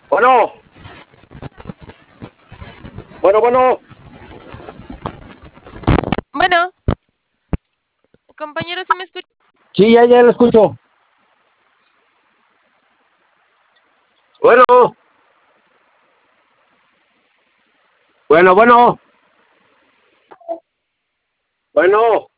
Bueno, bueno. Bueno, compañero, ¿sí me escucha? Sí, ya lo escucho. Bueno, bueno. Bueno.